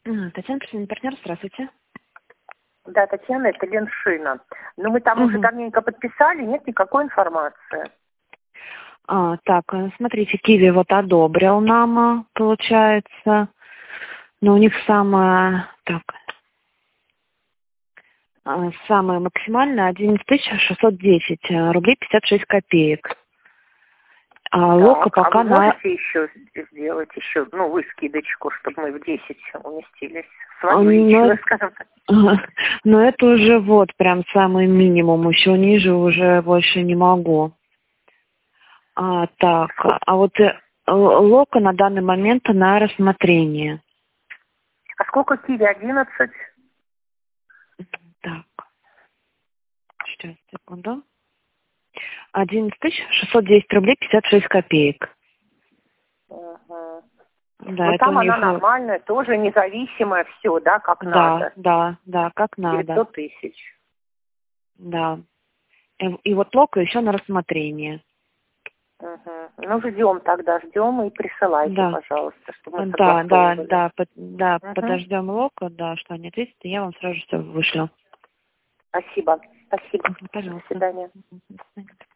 Татьяна, персональный партнер, здравствуйте. Да, Татьяна, это Леншина. Но мы там уже давненько подписали, нет никакой информации. Так, смотрите, Киви вот одобрил нам, получается. Но у них самое максимальное 11 610 рублей 56 копеек. А Лока пока вы можете еще сделать еще, вы скидочку, чтобы мы в 10 уместились? Свою личную, скажем так. Но это уже вот прям самый минимум, еще ниже уже больше не могу. Вот Лока на данный момент на рассмотрение. А сколько Киви? 11? Так, сейчас, секунду. 11 610 рублей 56 копеек. Угу. Да, это там у она них... нормальная, тоже независимая, все, да, как надо. Да, как надо. 900 тысяч. Да. И вот Лока еще на рассмотрение. Ждем тогда, ждем и присылайте, пожалуйста, чтобы мы согласовывали. Подождем Лока, что они ответят, и я вам сразу же все вышлю. Спасибо. Пожалуйста. До свидания.